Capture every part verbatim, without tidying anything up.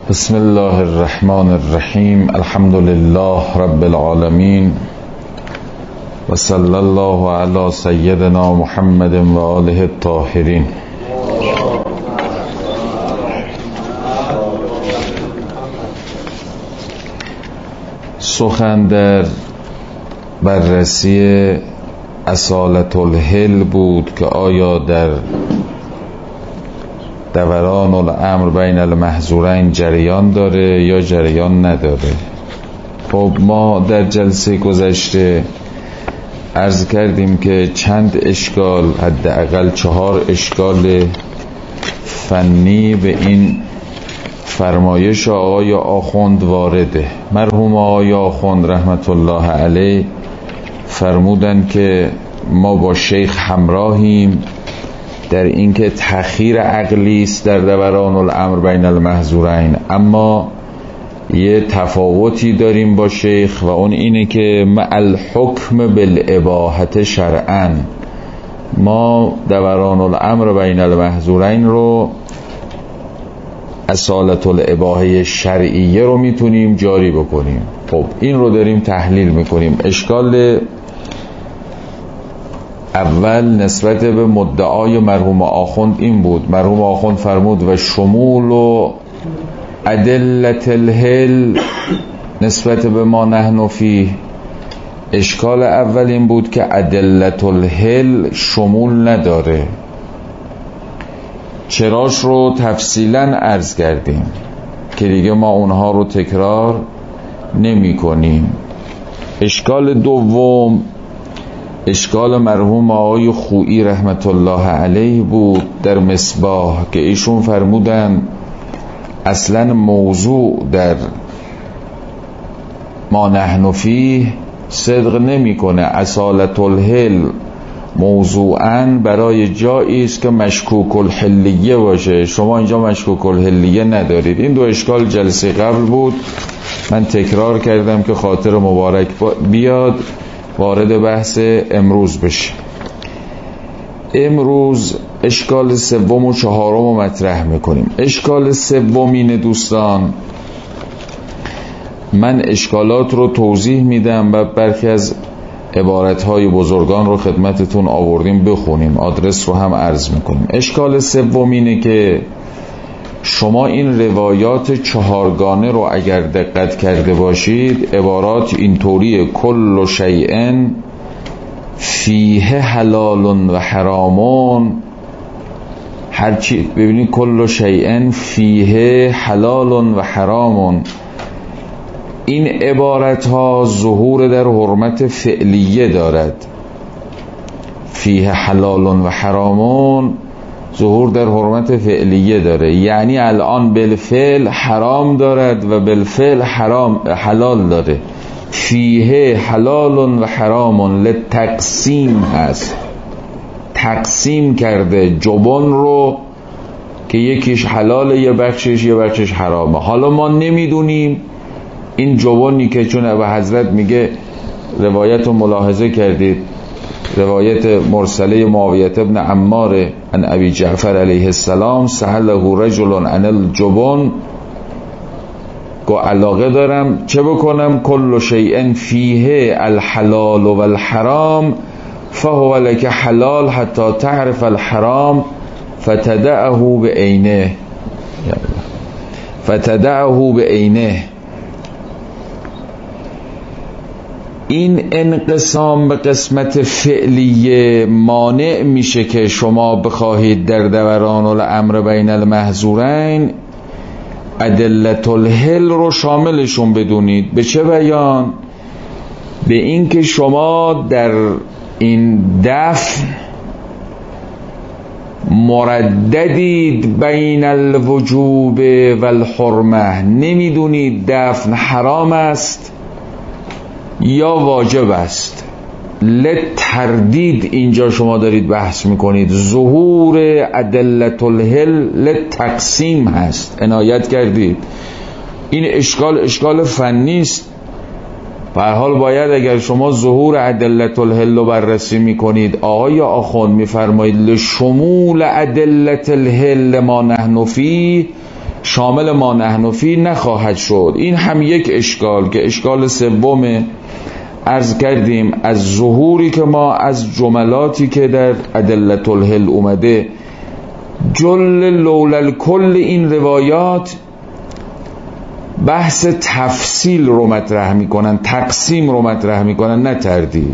بسم الله الرحمن الرحیم. الحمد لله رب العالمین و صلی الله علی سیدنا محمد و آله الطاهرین. سخن در بررسی اصالت الحل بود که آیا در دوران الامر بین المحظورین جریان داره یا جریان نداره. خب ما در جلسه گذشته عرض کردیم که چند اشکال، حداقل چهار اشکال فنی به این فرمایش آقای آخوند وارده. مرحوم آقای آخوند رحمت الله علیه فرمودن که ما با شیخ همراهیم در اینکه تأخیر عقلی است در دوران الامر بین المحظورین، اما یه تفاوتی داریم با شیخ و اون اینه که مع الحکم بالاباحة شرعا ما دوران الامر بین المحظورین رو اصالت الاباحه شرعیه رو میتونیم جاری بکنیم. خب این رو داریم تحلیل میکنیم. اشکال اول نسبت به مدعای مرحوم آخوند این بود. مرحوم آخوند فرمود و شمول و ادلت الحل نسبت به ما نحن فیه. اشکال اول این بود که ادلت الحل شمول نداره. چراش رو تفصیلا عرض کردیم که دیگه ما اونها رو تکرار نمی کنیم. اشکال دوم اشکال مرحوم آقای خویی رحمت الله علیه بود در مصباح که ایشون فرمودن اصلا موضوع در ما نحن فیه صدق نمی کنه. اصالت الحل موضوعاً برای جایی است که مشکوک الحلیه باشه. شما اینجا مشکوک الحلیه ندارید. این دو اشکال جلسه قبل بود، من تکرار کردم که خاطر مبارک بیاد وارد بحث امروز بشه. امروز اشکال سوم و چهارم رو مطرح میکنیم. اشکال سومین دوستان، من اشکالات رو توضیح میدم و برخی از عبارتهای بزرگان رو خدمتتون آوردیم بخونیم، آدرس رو هم عرض میکنیم. اشکال سومینه که شما این روایات چهارگانه رو اگر دقت کرده باشید، عبارات اینطوریه: کل شیء فیه حلال و حرامون. هرچی ببینید کل شیء فیه حلال و حرامون، این عبارت ها ظهور در حرمت فعلیه دارد. فیه حلال و حرامون ظهور در حرمت فعلیه داره، یعنی الان بالفعل حرام دارد و بالفعل حرام حلال داره. فیه حلال و حرامون لتقسیم هست، تقسیم کرده جبن رو که یکیش حلاله یه بخشش یه بخشش حرامه. حالا ما نمیدونیم این جبنی که چون ابو حضرت میگه روایت رو ملاحظه کردید، روایت مرسله معاویه ابن عمار عن ابی جعفر علیه السلام سأله رجل عن الجبن، گو علاقه دارم چه بکنم؟ کل شیء فیه الحلال و الحرام فهو لک حلال حتی تعرف الحرام فتدعه بعینه فتدعه بعینه. این انقسام به قسمت فعلیه مانع میشه که شما بخواهید در دوران الامر بین المحظورین ادلت الحل رو شاملشون بدونید. به چه بیان؟ به این که شما در این دفن مرددید بین الوجوب و الحرمه، نمیدونید دفن حرام است یا واجب است. لتردید اینجا شما دارید بحث میکنید. ظهور ادلت الحل لتقسیم هست، عنایت کردید. این اشکال اشکال فنی است. به هر حال باید اگر شما ظهور ادلت الحل رو بررسی میکنید، آقای آخوند میفرمایید لشمول ادلت الحل ما نحن فیه شامل ما نحن فی نخواهد شد. این هم یک اشکال که اشکال سوم عرض کردیم از ظهوری که ما از جملاتی که در ادلة الحل اومده جل لول کل این روایات بحث تفصیل رو مطرح میکنن، تقسیم رو مطرح میکنن، نه تردید.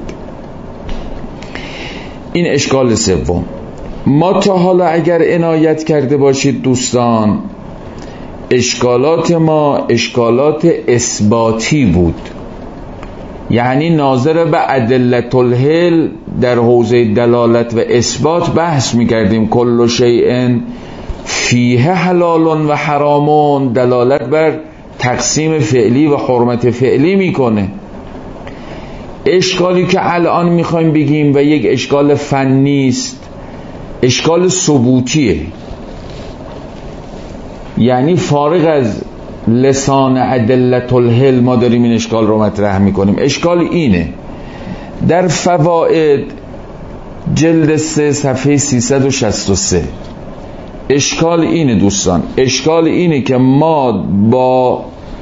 این اشکال سوم. ما تا حالا اگر عنایت کرده باشید دوستان، اشکالات ما اشکالات اثباتی بود، یعنی ناظر به ادلة الحل در حوزه دلالت و اثبات بحث میکردیم. کل شیء فیه حلال و حرام دلالت بر تقسیم فعلی و حرمت فعلی میکنه. اشکالی که الان میخوایم بگیم و یک اشکال فنی است، اشکال ثبوتیه، یعنی فارغ از لسان ادلة الحل ما داریم این اشکال رو مطرح میکنیم. اشکال اینه، در فوائد جلد سه صفحه سیصد و شصت و سه اشکال اینه دوستان، اشکال اینه که ما با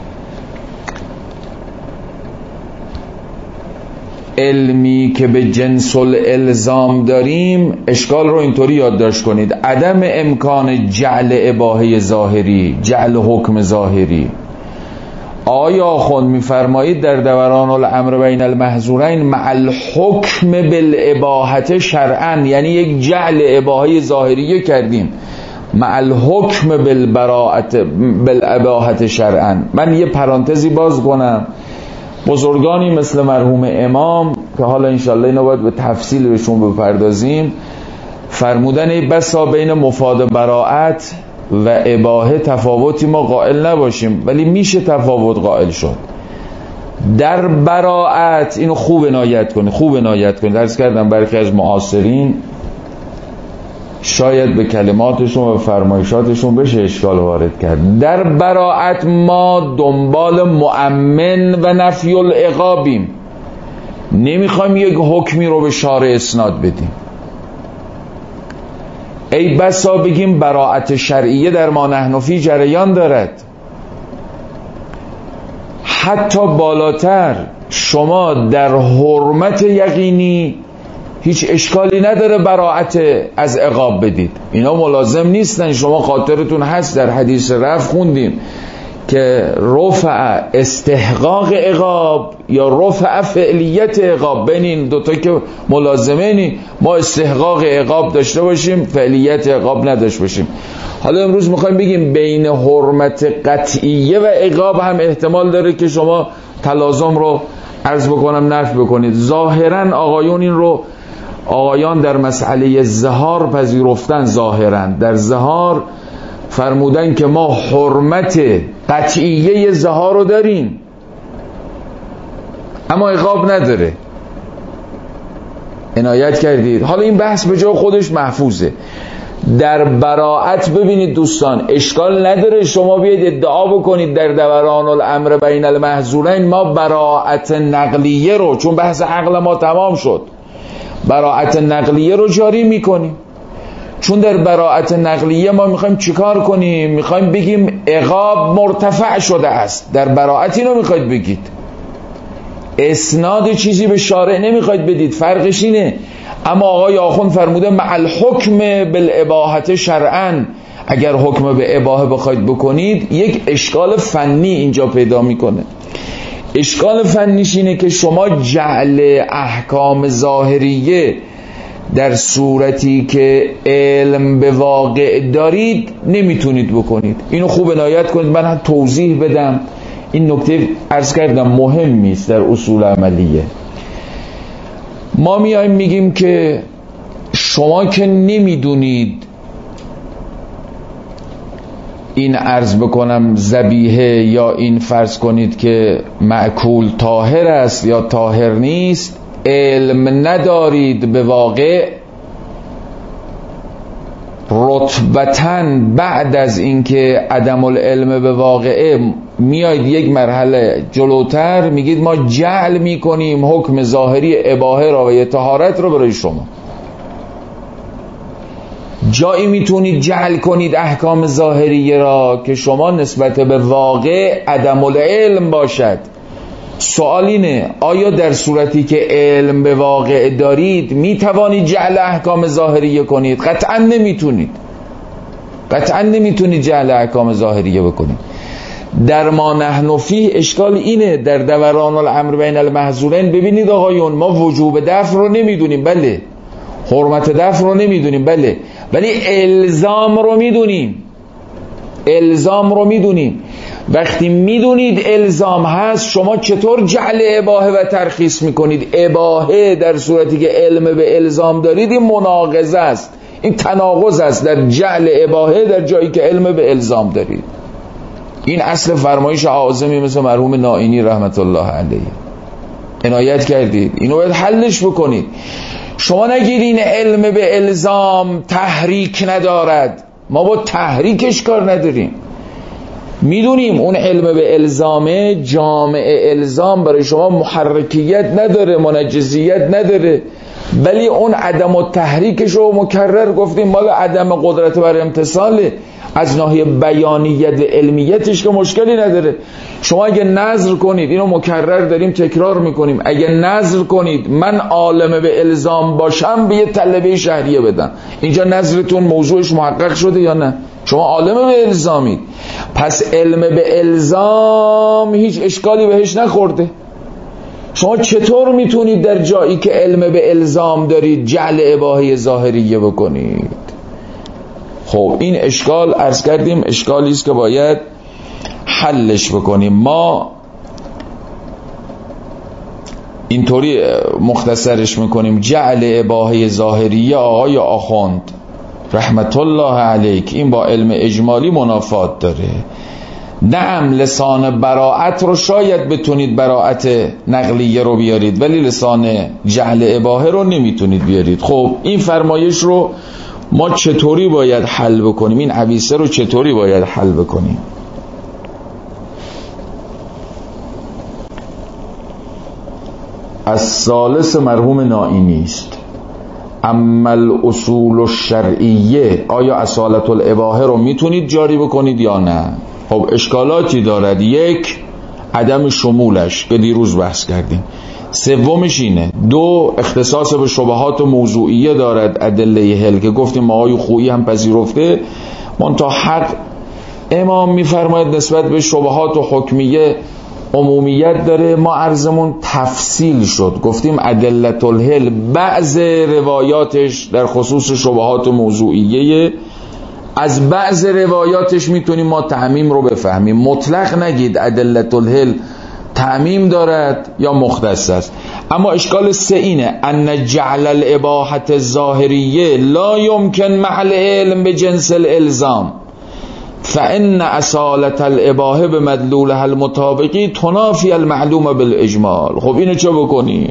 علمی که به جنس الالزام داریم، اشکال رو اینطوری یادداشت کنید: عدم امکان جعل اباحه ظاهری، جعل حکم ظاهری. آیا آخوند میفرمایید در دوران الامر بین المحظورین مع الحکم بالاباحه شرعا، یعنی یک جعل اباحه ظاهریه کردیم مع الحکم بالبراءت بالاباحه شرعا. من یه پرانتزی باز کنم، بزرگانی مثل مرحوم امام که حالا انشالله اینا باید به تفصیل بهشون بپردازیم، فرمودن ای بسا بین مفاد براءت و اباحه تفاوتی ما قائل نباشیم، ولی میشه تفاوت قائل شد. در براءت اینو خوب عنایت کنید، خوب عنایت کنید. عرض کردم برخی از معاصرین شاید به کلماتشون و فرمایشاتشون بشه اشکال وارد کرد. در براءت ما دنبال مؤمن و نفی العقابیم، نمیخوایم یک حکمی رو به شارع اسناد بدیم. ای بسا بگیم براءت شرعیه در ما نحن فی جریان دارد. حتی بالاتر شما در حرمت یقینی هیچ اشکالی نداره براءت از عقاب بدید، اینا ملازم نیستن. شما خاطرتون هست در حدیث رفع خوندیم که رفع استحقاق عقاب یا رفع فعلیت عقاب، بین این دوتا که ملازمه نی، ما استحقاق عقاب داشته باشیم، فعلیت عقاب نداشته باشیم. حالا امروز میخوایم بگیم بین حرمت قطعیه و عقاب هم احتمال داره که شما تلازم رو عرض بکنم نفی بکنید. ظاهرا آقایون این رو آقایان در مسئله زهار پذیرفتن، ظاهرا در زهار فرمودن که ما حرمت قطعیه زهار رو داریم اما عقاب نداره. عنایت کردید؟ حالا این بحث به جای خودش محفوظه. در براءت ببینید دوستان، اشکال نداره شما بیاید ادعا بکنید در دوران الامر بین المحظورین ما براءت نقلیه رو، چون بحث عقل ما تمام شد، براءت نقلیه رو جاری میکنیم. چون در براءت نقلیه ما میخوایم چیکار کنیم؟ میخوایم بگیم عقاب مرتفع شده است. در براءت اینو میخواید بگید، اسناد چیزی به شارع نمیخواید بدید، فرقش اینه. اما آقای آخوند فرموده مع الحکم بالاباحه شرعا. اگر حکم به اباحه بخواید بکنید، یک اشکال فنی اینجا پیدا میکنه. اشکال فنیش اینه که شما جعل احکام ظاهریه در صورتی که علم به واقع دارید نمیتونید بکنید. اینو خوب عنایت کنید، من توضیح بدم. این نکته عرض کردم مهمی است در اصول عملیه. ما میایم میگیم که شما که نمیدونید این عرض بکنم ذبیحه یا این فرض کنید که مأکول طاهر است یا طاهر نیست، علم ندارید به واقع، رتبتاً بعد از اینکه عدم العلم به واقعه میاید یک مرحله جلوتر، میگید ما جعل میکنیم حکم ظاهری اباحه را و طهارت را برای شما. جایی میتونید جعل کنید احکام ظاهریه را که شما نسبت به واقع عدم العلم باشد. سوال اینه آیا در صورتی که علم به واقع دارید میتوانید جعل احکام ظاهریه کنید؟ قطعا نمیتونید، قطعا نمیتونید جعل احکام ظاهریه بکنید. در ما نحن فیه اشکال اینه، در دوران الامر بین المحظورین ببینید آقایون، ما وجوب دفع رو نمیدونیم، بله، حرمت دفع رو نمیدونیم، بله، ولی الزام رو میدونیم، الزام رو میدونیم. وقتی میدونید الزام هست، شما چطور جعل اباحه و ترخیص میکنید؟ اباحه در صورتی که علم به الزام دارید این مناقضه است، این تناقض است در جعل اباحه در جایی که علم به الزام دارید. این اصل فرمایش اعاظمی مثل مرحوم نائینی رحمت الله علیه. عنایت کردید، اینو باید حلش بکنید. شما نگید این علم به الزام تحریک ندارد، ما با تحریکش کار نداریم. میدونیم اون علم به الزامه جامع الزام برای شما محرکیت نداره، منجزیت نداره، ولی اون عدم التحریکش رو مکرر گفتیم مال عدم قدرت بر امتصاله. از ناحیه بیانیت و علمیتش که مشکلی نداره. شما اگه نظر کنید، اینو مکرر داریم تکرار میکنیم، اگه نظر کنید من عالم به الزام باشم به یه طلبه شهریه بدم، اینجا نظرتون موضوعش محقق شده یا نه؟ شما عالم به الزامید، پس علم به الزام هیچ اشکالی بهش نخورده. شما چطور میتونید در جایی که علم به الزام دارید جعل اباحه ظاهریه بکنید؟ خب این اشکال عرض کردیم اشکالی است که باید حلش بکنیم. ما اینطوری مختصرش میکنیم، جعل اباحه ظاهریه آقای آخوند رحمت الله علیک این با علم اجمالی منافات داره. نعم لسان براعت رو شاید بتونید براعت نقلیه رو بیارید، ولی لسان جعل اباحه رو نمیتونید بیارید. خب این فرمایش رو ما چطوری باید حل بکنیم؟ این عویسه رو چطوری باید حل بکنیم؟ از ثالث مرحوم نائینی است. اما الاصول الشرعیه، آیا اصالت الاباحه رو میتونید جاری بکنید یا نه؟ خب اشکالاتی دارد. یک، عدم شمولش که دیروز بحث کردیم. سومش اینه. دو، اختصاص به شبهات موضوعیه دارد، ادله هل که گفتیم آقای خویی هم پذیرفته. منتها حق امام میفرماید نسبت به شبهات و حکمیه عمومیت داره. ما عرضمون تفصیل شد، گفتیم ادله الهل بعض روایاتش در خصوص شبهات موضوعیه، از بعض روایاتش میتونیم ما تعمیم رو بفهمیم. مطلق نگید ادله الهل تعمیم دارد یا مختص است. اما اشکال سه اینه، ان جعل الاباحه الظاهریه لا یمکن محل علم به جنس الالزام فان اصالت الاباحه به مدلولها المطابقی تنافی المعلوم بالاجمال. خب اینو چه بکنیم؟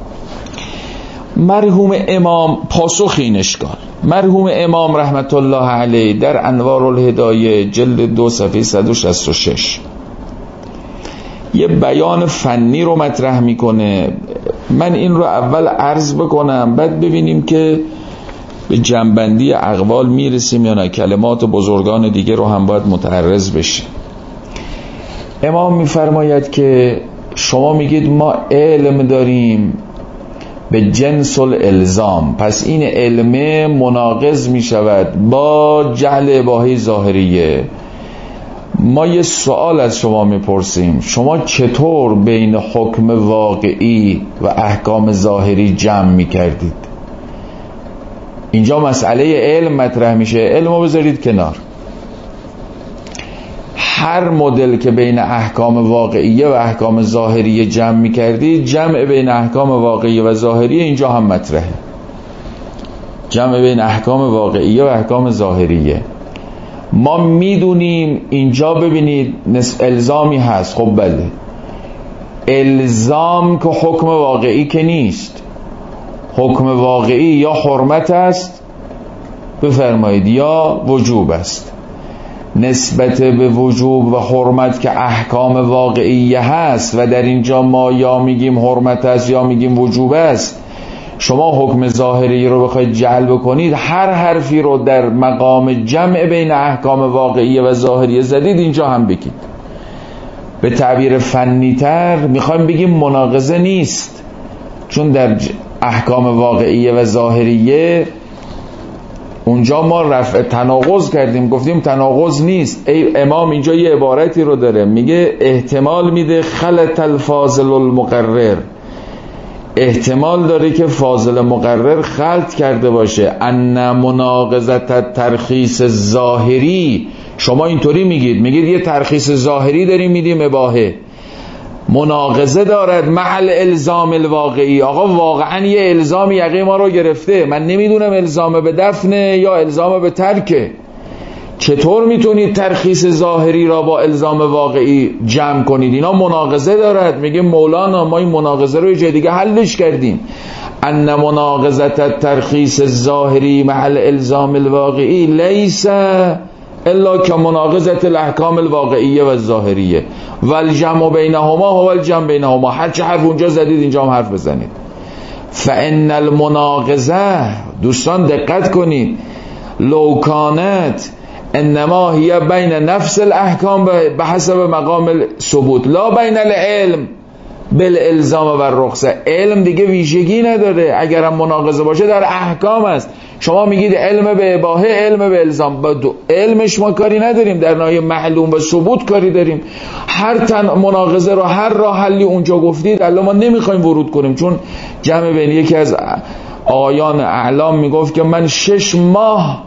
مرحوم امام پاسخ این اشکال، مرحوم امام رحمت الله علیه در انوار الهدایه جلد دو صفحه صد و شصت و شش یه بیان فنی رو مطرح میکنه. من این رو اول عرض بکنم بعد ببینیم که به جنبندی اقوال میرسیم یا نه. کلمات بزرگان دیگه رو هم باید متعرض بشیم. امام میفرماید که شما میگید ما علم داریم به جنس الالزام، پس این علم مناقض میشود با جعل اباحه ظاهریه. ما یه سوال از شما میپرسیم، شما چطور بین حکم واقعی و احکام ظاهری جمع میکردید؟ اینجا مسئله علم مطرح میشه. علمو بذارید کنار، هر مدل که بین احکام واقعیه و احکام ظاهریه جمع میکردید، جمع بین احکام واقعیه و ظاهریه اینجا هم مطرحه. جمع بین احکام واقعیه و احکام ظاهریه ما میدونیم. اینجا ببینید الزامی هست. خب بله، الزام که حکم واقعی که نیست. حکم واقعی یا حرمت است بفرمایید یا وجوب است. نسبت به وجوب و حرمت که احکام واقعی هست و در اینجا ما یا میگیم حرمت است یا میگیم وجوب است، شما حکم ظاهری رو بخواید جعل بکنید، هر حرفی رو در مقام جمع بین احکام واقعیه و ظاهریه زدید اینجا هم بگید. به تعبیر فنی تر میخوایم بگیم مناقضه نیست، چون در احکام واقعیه و ظاهریه اونجا ما رفع تناقض کردیم، گفتیم تناقض نیست. ای امام اینجا یه عبارتی رو داره میگه احتمال میده خلط الفاضل المقرر، احتمال داره که فاضل مقرر خلط کرده باشه. ان مناقضت ترخیص ظاهری، شما اینطوری میگید، میگید یه ترخیص ظاهری داریم میدیم اباحه، مناقضه دارد محل الزام الواقعی. آقا واقعا یه الزام یقه ما رو گرفته، من نمیدونم الزام به دفنه یا الزام به ترکه. چطور میتونید ترخیص ظاهری را با الزام واقعی جمع کنید؟ اینا مناقضه دارد. میگه مولانا ما این مناقضه رو یه جای دیگه حلش کردیم. ان مناقضت ترخیص ظاهری محل الزام الواقعی لیس الا که مناقضت الاحکام الواقعیه و ظاهریه و الجمع بینهما هو الجمع بینهما. هر چه حرف اونجا زدید اینجا هم حرف بزنید. فان المناقضه، دوستان دقت کنید، لو کانت انما هی بین نفس الاحکام به حسب مقام ثبوت لا بین العلم بالالزام و رخصه. علم دیگه ویژگی نداره، اگرم مناقضه باشه در احکام است. شما میگید علم به اباحه، علم به الزام، با دو علمش ما کاری نداریم، در ناحیه معلوم و ثبوت کاری داریم. هر تن مناقضه رو هر راه حلی اونجا گفتید الله ما نمیخوایم ورود کنیم، چون جمع بین یکی از آیان اعلام میگفت که من شش ماه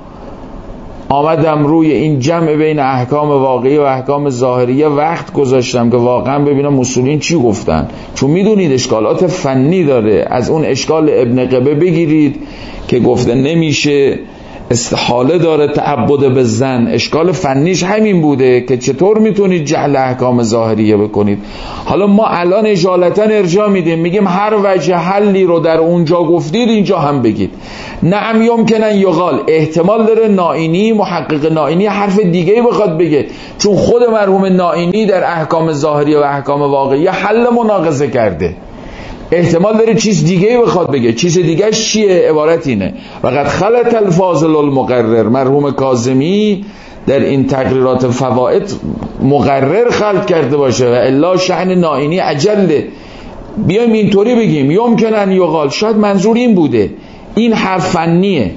آمدم روی این جمع بین احکام واقعی و احکام ظاهریه وقت گذاشتم که واقعا ببینم اصولین چی گفتن، چون میدونید اشکالات فنی داره. از اون اشکال ابن قبه بگیرید که گفته نمیشه، استحاله داره تعبد به زن، اشکال فنیش همین بوده که چطور میتونید جعل احکام ظاهریه بکنید. حالا ما الان اجالتا ارجاع میدیم، میگیم هر وجه حلی رو در اونجا گفتید اینجا هم بگید. نعم یمکنن یقال، احتمال داره نائینی، محقق نائینی حرف دیگه بخواد بگه، چون خود مرحوم نائینی در احکام ظاهریه و احکام واقعیه حل مناقضه کرده. احتمال داره چیز دیگه بخواد بگه. چیز دیگه چیه؟ عبارت اینه وقد خلط الفاضل المقرر. مرحوم کاظمی در این تقریرات فوائد مقرر خلط کرده باشه و الا شأن نائینی اجله. بیایم اینطوری بگیم یمکنن یقال، شاید منظور این بوده، این حرف فنیه،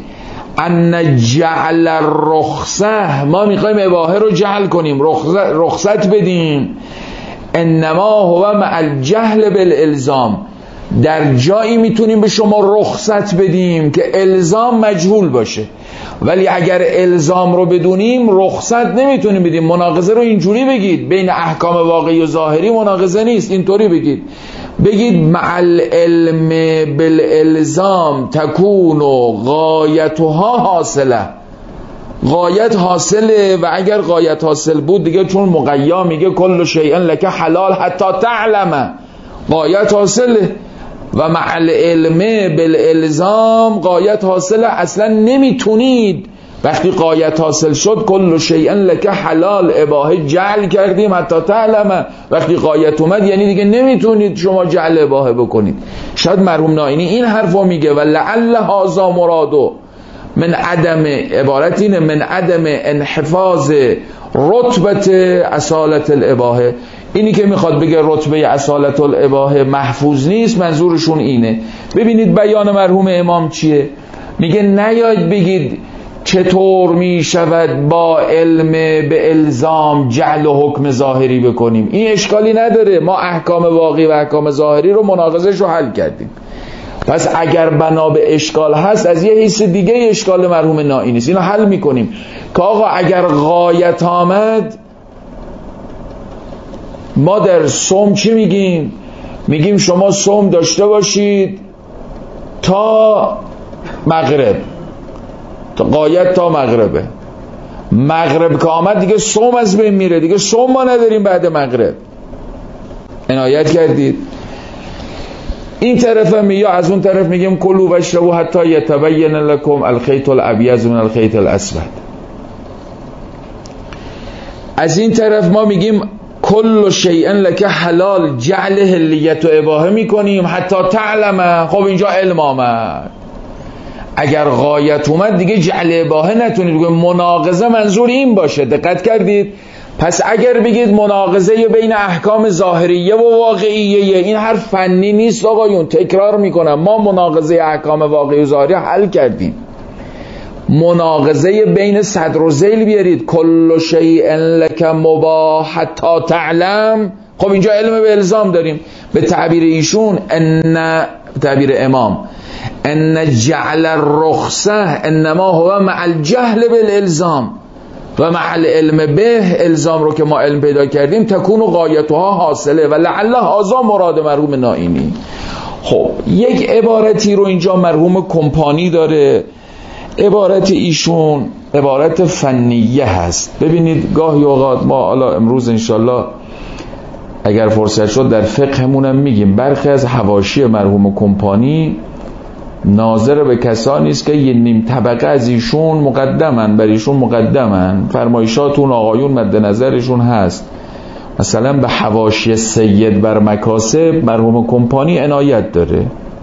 ان جعل الرخصه، ما میخوایم اباحه رو جعل کنیم، رخصت, رخصت بدیم، انما هو مع الجهل بالالزام، در جایی میتونیم به شما رخصت بدیم که الزام مجهول باشه، ولی اگر الزام رو بدونیم رخصت نمیتونیم بدیم. مناقضه رو اینجوری بگید، بین احکام واقعی و ظاهری مناقضه نیست، اینطوری بگید، بگید مع العلم بالالزام تکون غایتها حاصله، غایت حاصله و اگر غایت حاصل بود دیگه، چون مقیا میگه کل شیء لک حلال حتی تعلم، غایت حاصله و مع العلم بالالزام غایت حاصله. اصلا نمیتونید وقتی غایت حاصل شد کل شیء لک حلال اباحه جعل کردیم حتی تعلم، وقتی غایت اومد یعنی دیگه نمیتونید شما جعل اباحه بکنید. شاید مرحوم نائینی این حرفو میگه و لعل هذا مرادو من عدم، عبارت اینه، من عدم انحفاظ رتبت اصالت الاباحه. اینی که میخواد بگه رتبه اصالت الاباحه محفوظ نیست، منظورشون اینه. ببینید بیان مرحوم امام چیه، میگه نیاید بگید چطور میشود با علم به الزام جعل و حکم ظاهری بکنیم، این اشکالی نداره، ما احکام واقعی و احکام ظاهری رو مناقضه‌اش رو حل کردیم. پس اگر بنا به اشکال هست از یه حیث دیگه اشکال مرحوم نائینی است، اینو حل میکنیم که آقا اگر غایت آمد، ما در صوم چی میگیم؟ میگیم شما صوم داشته باشید تا مغرب، تا غایت تا مغربه، مغرب که آمد دیگه صوم از بین میره، دیگه صوم ما نداریم بعد مغرب. عنایت کردید؟ این طرف هم یا از اون طرف میگیم کلوا واشربوا حتی یتبین لکم الخیط الابیض من الخیط الاسود. از این طرف ما میگیم کل شیء لک حلال جعل حلیت و اباحه میکنیم حتی تعلم. خب اینجا علم آمد، اگر غایت اومد دیگه جعل اباحه نتونید بگید. مناقضه منظور این باشه، دقت کردید؟ پس اگر بگید مناقضه بین احکام ظاهریه و واقعیه، این حرف فنی نیست آقایون. تکرار میکنم، ما مناقضه احکام واقعی و ظاهری حل کردیم. مناقضه بین صدر و ذیل بیارید، کل شیء لک مباح حتی تعلم. خب اینجا علم به الزام داریم. به تعبیر ایشون، ان تعبیر امام، ان جعل الرخصه انما هو مع الجهل بالالزام و مع العلم به. الزام رو که ما علم پیدا کردیم تکون غایتها حاصله و لعل هذا مراد مرحوم نائینی. خب یک عبارتی رو اینجا مرحوم کمپانی داره، عبارت ایشون عبارت فنیه هست. ببینید گاهی اوقات ما حالا امروز انشالله اگر فرصت شد در فقهمونم میگیم، برخی از حواشی مرحوم کمپانی ناظر به کسانی است که یه نیم طبقه از ایشون مقدمن، بر ایشون مقدمن، فرمایشاتون آقایون مد نظرشون هست. مثلا به حواشی سید بر مکاسب مرحوم کمپانی عنایت داره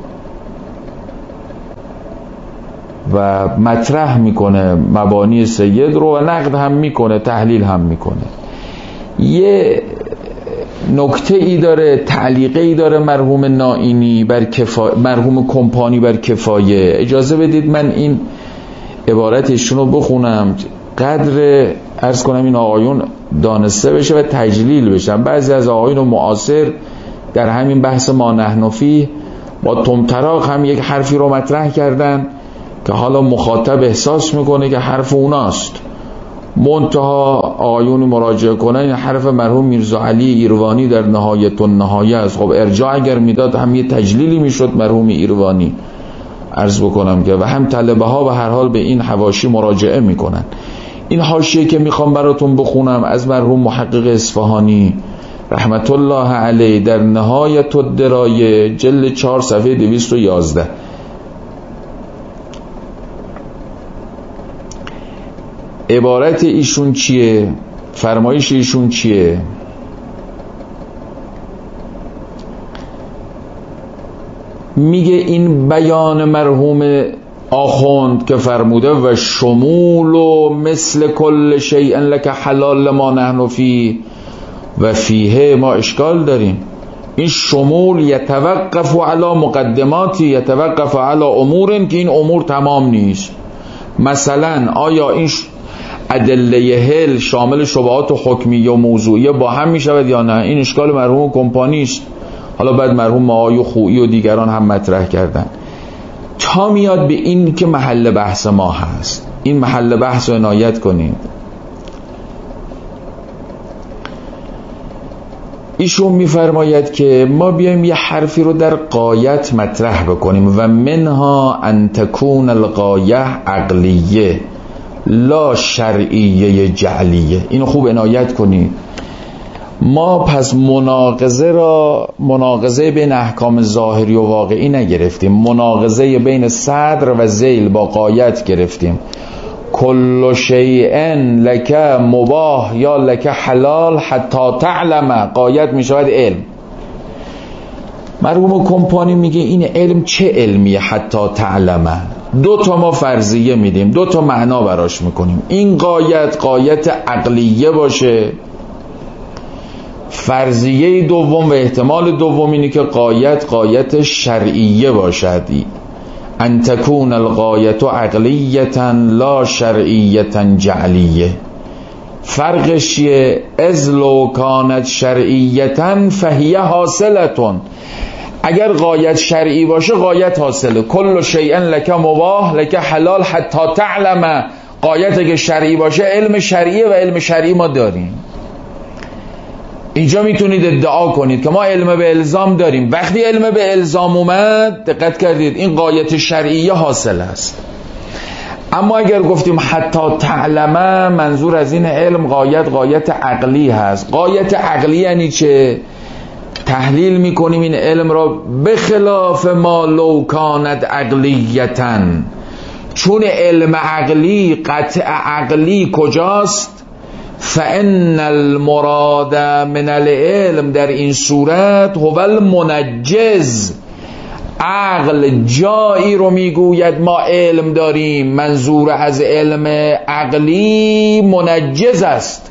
و مطرح میکنه مبانی سید رو و نقد هم میکنه، تحلیل هم میکنه. یه نکته ای داره، تعلیقه ای داره مرحوم نائینی بر کفا... مرحوم کمپانی بر کفایه. اجازه بدید من این عبارتشون رو بخونم، قدر عرض کنم این آقایون دانسته بشه و تجلیل بشن. بعضی از آقایون معاصر در همین بحث ما نحن فیه با طمطراق هم یک حرفی رو مطرح کردن که حالا مخاطب احساس میکنه که حرف اوناست، منتها آقایون مراجعه کنن این حرف مرحوم میرزا علی ایروانی در نهایت النهایه است. خب ارجاع اگر میداد هم یه تجلیلی میشد مرحوم ایروانی، عرض بکنم که و هم طلبه ها به هر حال به این حواشی مراجعه میکنن. این حاشیه که میخوام براتون بخونم از مرحوم محقق اصفهانی رحمت الله علیه در نهایت الدرایه جلد چهار صفحه دویست و یازده. عبارت ایشون چیه؟ فرمایش ایشون چیه؟ میگه این بیان مرحوم آخوند که فرموده و شمول و مثل کل شیء لک حلال ما نحن فی و فیه، ما اشکال داریم. این شمول یتوقف علی مقدماتی، یتوقف علی امور که این امور تمام نیست. مثلا آیا این ادله حل شامل شبهات و حکمیه و موضوعیه با هم می شود یا نه؟ این اشکال مرحوم کمپانی است. حالا بعد مرحوم معای و خویی و دیگران هم مطرح کردن تا میاد به این که محل بحث ما هست. این محل بحث رو عنایت کنید. ایشون میفرماید که ما بیایم یه حرفی رو در غایت مطرح بکنیم و منها ان تکون الغایه عقلیه لا شرعیه جعلیه. اینو خوب عنایت کنید. ما پس مناقضه را مناقضه بین احکام ظاهری و واقعی نگرفتیم، مناقضه بین صدر و ذیل با غایت گرفتیم. کل شیء لک مباح یا لک حلال حتی تعلم، غایت می شود علم. مرحوم کمپانی میگه این علم چه علمیه؟ حتی تعلمه. دو تا ما فرضیه میدیم، دو تا معنا براش میکنیم. این غایت غایت عقلیه باشه، فرضیه دوم و احتمال دوم اینه که غایت غایت شرعیه باشد. ان تکون الغایت عقلیه لا شرعیه جعلیه. فرقش چیه؟ از لو کانت شرعیه فهیه حاصلتون. اگر غایت شرعی باشه غایت حاصله. کل شیء لک مباح لک حلال حتی تعلم. غایت اگه شرعی باشه علم شرعیه و علم شرعی ما داریم. اینجا میتونید ادعا کنید که ما علم به الزام داریم. وقتی علم به الزام اومد دقت کردید این غایت شرعیه حاصل است. اما اگر گفتیم حتی تعلمه، منظور از این علم غایت غایت عقلی هست. غایت عقلی یعنی چه؟ تحلیل میکنیم این علم را بخلاف ما لو کانت عقلیتن. چون علم عقلی قطع عقلی کجاست؟ فان المراد من العلم در این صورت هو المنجز. عقل جایی رو میگوید ما علم داریم، منظور از علم عقلی منجز است.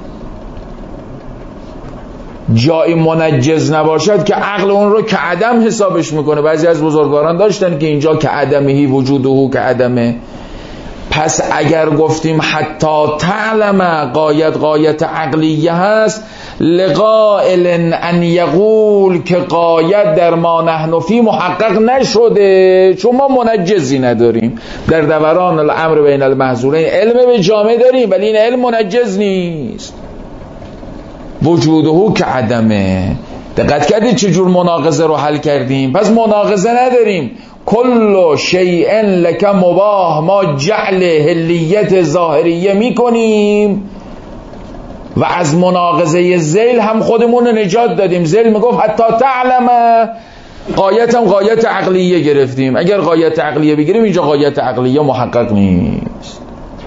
جایی منجز نباشد که عقل اون رو که عدم حسابش میکنه. بعضی از بزرگواران داشتن که اینجا که عدمهی وجوده که عدمه. پس اگر گفتیم حتی تعلم قایت قایت عقلیه هست، لقائل ان یقول که قایت در ما نحن فی محقق نشده، چون ما منجزی نداریم. در دوران الامر بین المحظورین علم به جامع داریم ولی این علم منجز نیست. وجوده که عدمه. دقت کردید چجور مناقضه رو حل کردیم؟ پس مناقضه نداریم. کل شیء لک مباح، ما جعل حلیت ظاهریه میکنیم و از مناقضه ذیل هم خودمون رو نجات دادیم. ذیل میگفت حتی تعلم، قایت هم قایت عقلیه گرفتیم. اگر قایت عقلیه بگیریم اینجا قایت عقلیه محقق نیست.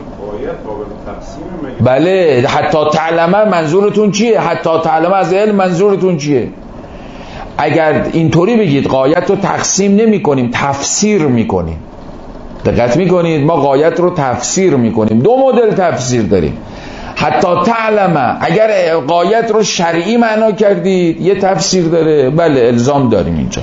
بله، حتی تعلم منظورتون چیه؟ حتی تعلم از علم منظورتون چیه؟ اگر اینطوری بگید قایت رو تقسیم نمی کنیم، تفسیر می کنیم. دقت می کنید ما قایت رو تفسیر می کنیم. دو مدل تفسیر داریم. حتی تعلم اگر قایت رو شرعی معنا کردید یه تفسیر داره، بله الزام داریم اینجا.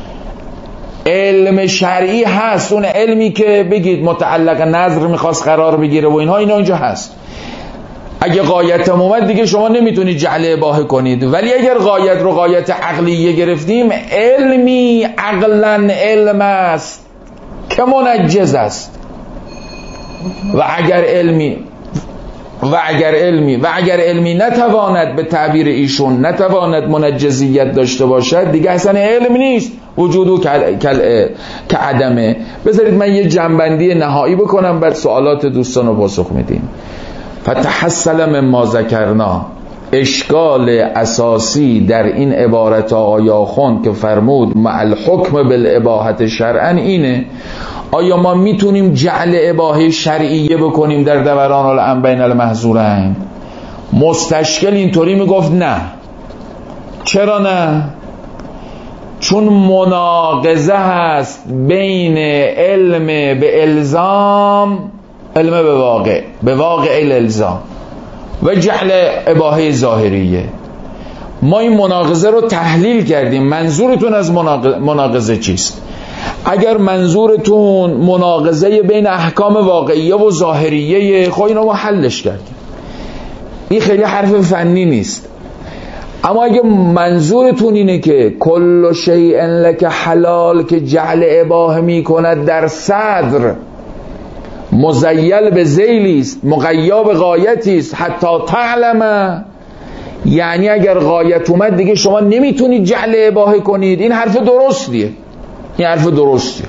علم شرعی هست، اون علمی که بگید متعلق نظر میخواست قرار بگیره و اینها، اینا اینجا هست. اگه قایت هم اومد دیگه شما نمیتونید جعل اباحه کنید. ولی اگر قایت رو قایت عقلیه گرفتیم، علمی عقلا علم است که منجز است. و اگر علمی و اگر علمی و اگر علمی نتواند، به تعبیر ایشون نتواند منجزیت داشته باشد، دیگه اصلا علم نیست، وجودو که عدمه. بذارید من یه جنبندی نهایی بکنم بعد سوالات دوستان رو پاسخ میدیم. فتحصل مما ذکرنا، اشکال اساسی در این عبارت آقای آخوند که فرمود مع الحکم بالاباحة شرعا اینه: آیا ما میتونیم جعل اباحه شرعیه بکنیم در دوران الامر بین المحظورین؟ مستشکل اینطوری میگفت نه. چرا نه؟ چون مناقضه هست بین علم به الزام، علم به واقع، به واقع الالزام، و جعل اباحه ظاهریه. ما این مناقضه رو تحلیل کردیم. منظورتون از مناقضه چیست؟ اگر منظورتون مناقضه بین احکام واقعیه و ظاهریه، خب اینو ما حلش کردیم. این خیلی حرف فنی نیست. اما اگه منظورتون اینه که کل شیء لک حلال که جعل اباحه می کند در صدر مزیل به ذیلی است، مقیا به غایتی است، حتی تعلم، یعنی اگر غایت اومد دیگه شما نمیتونید جعل اباحه کنید. این حرف درستیه، این حرف درستیه.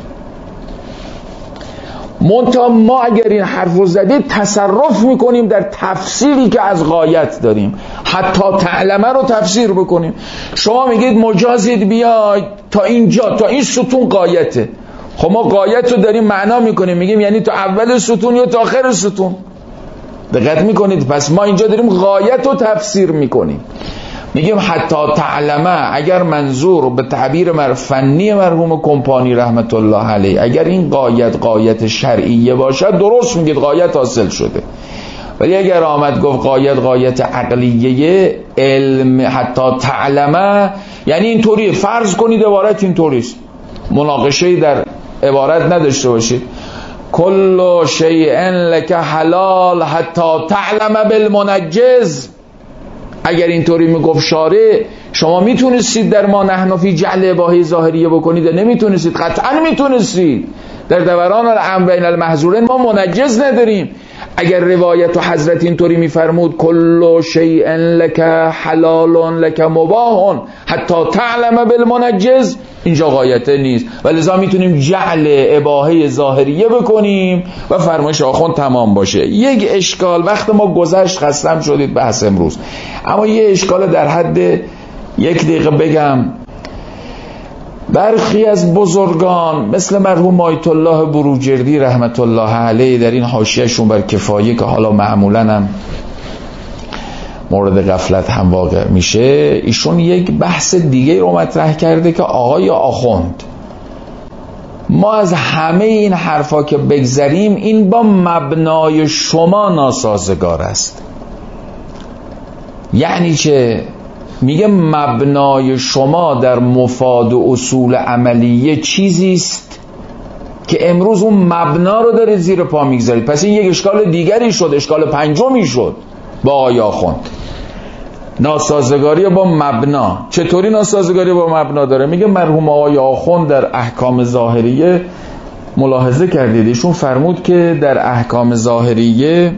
منتها ما اگر این حرف رو زدید تصرف میکنیم در تفسیری که از غایت داریم. حتی تعلمه رو تفسیر بکنیم. شما میگید مجازید بیاید تا اینجا، تا این ستون غایته. خب ما غایت رو داریم معنا میکنیم، میگیم یعنی تا اول ستون یا تا آخر ستون. دقت میکنید؟ پس ما اینجا داریم غایت رو تفسیر میکنیم. میگیم حتی تعلمه اگر منظور به تعبیر فنی مرحوم کمپانی رحمت الله علیه، اگر این غایت غایت شرعیه باشد، درست میگید، غایت حاصل شده. ولی اگر آمد گفت غایت غایت عقلیه، علم حتی تعلمه، یعنی اینطوری فرض کنید عبارت اینطوریست، مناقشه‌ای در عبارت نداشته باشید. کل شیء لک حلال حتی تعلم بالمنجز. اگر اینطوری میگفت شارع، شما میتونستید در ما نحن فی جعل اباحه ظاهریه بکنید؟ نمیتونستید؟ قطعا میتونستید. در دوران الامر بین المحظورین ما منجز نداریم. اگر روایت و حضرت اینطوری میفرمود کل شیء لک حلال لک مباح حتی تعلم بالمنجز، اینجا غایته نیست و لذا میتونیم جعل اباحه ظاهریه بکنیم و فرمایش آخوند تمام باشه. یک اشکال، وقت ما گذشت، خستم شدید بحث امروز، اما یه اشکال در حد یک دقیقه بگم. برخی از بزرگان مثل مرحوم آیت الله بروجردی رحمت الله علیه در این حاشیه‌شون بر کفایه که حالا معمولاً هم مورد غفلت هم واقع میشه، ایشون یک بحث دیگه رو مطرح کرده که آقای آخوند، ما از همه این حرفا که بگذریم این با مبنای شما ناسازگار است. یعنی چه؟ میگه مبنای شما در مفاد و اصول عملیه چیزیست که امروز اون مبنا رو داره زیر پا میگذارید. پس این یک اشکال دیگری شد، اشکال پنجمی شد با آقای آخوند. ناسازگاری با مبنا. چطوری ناسازگاری با مبنا داره؟ میگه مرحوم آقای آخوند در احکام ظاهریه ملاحظه کردید، ایشون فرمود که در احکام ظاهریه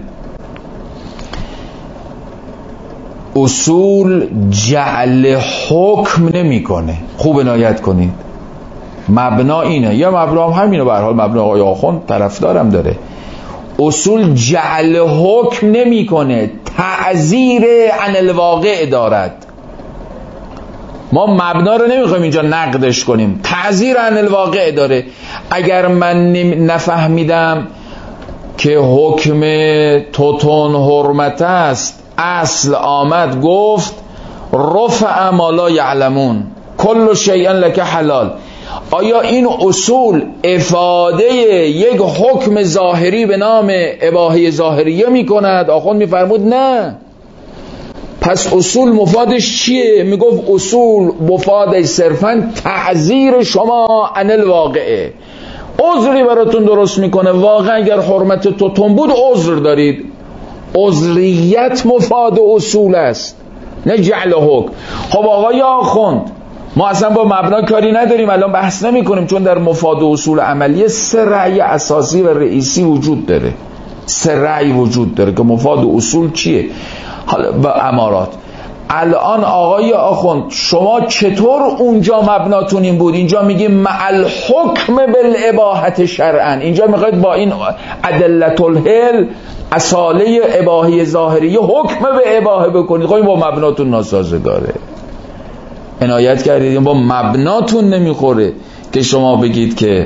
اصول جعل حکم نمیکنه. خوب عنایت کنید، مبنا اینه، یا مبنا هم همینه، به هر حال مبنا آقای آخوند طرفدارم داره. اصول جعل حکم نمیکنه، تعزیر عن الواقع دارد. ما مبنا رو نمیخوایم اینجا نقدش کنیم، تعزیر عن الواقع داره. اگر من نفهمیدم که حکم توتون حرمت است، اصل آمد گفت رفع ما لا یعلمون کل شیء لک حلال، آیا این اصول افاده یک حکم ظاهری به نام اباحه ظاهریه می کند؟ آخوند می فرمود نه. پس اصول مفادش چیه؟ می گفت اصول مفادش صرفا تعزیر شما عن الواقعه، عذری براتون درست میکنه. واقعا اگر حرمت توتون بود عذر دارید، عذریت مفاد اصول است، نه جعل حکم. خب آقای آخوند، ما اصلا با مبنا کاری نداریم، الان بحث نمی کنیم، چون در مفاد اصول عملیه سه رأی اساسی و رئیسی وجود داره. سه رأی وجود داره که مفاد اصول چیه حالا و امارات. الان آقای آخوند شما چطور اونجا مبناتون این بود؟ اینجا میگیم مع الحکم بالاباحه شرعا، اینجا میخواید با این ادلت الحل اصاله اباحه ظاهریه حکم به اباحه بکنید. خب با مبناتون ناسازگاره. عنایت کردید با مبناتون نمیخوره که شما بگید که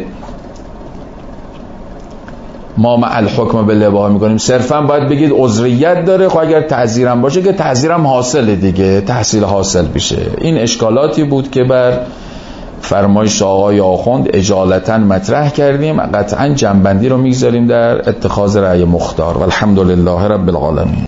ما مع الحکم بالاباحه میکنیم. صرفا باید بگید عذریت داره. خب اگر تعزیرم باشه که تعزیرم حاصله دیگه، تحصیل حاصل بشه. این اشکالاتی بود که بر فرمایش آقای آخوند اجالتا مطرح کردیم. قطعا جنبندی رو میگذاریم در اتخاذ رأی مختار. والحمدلله رب العالمین.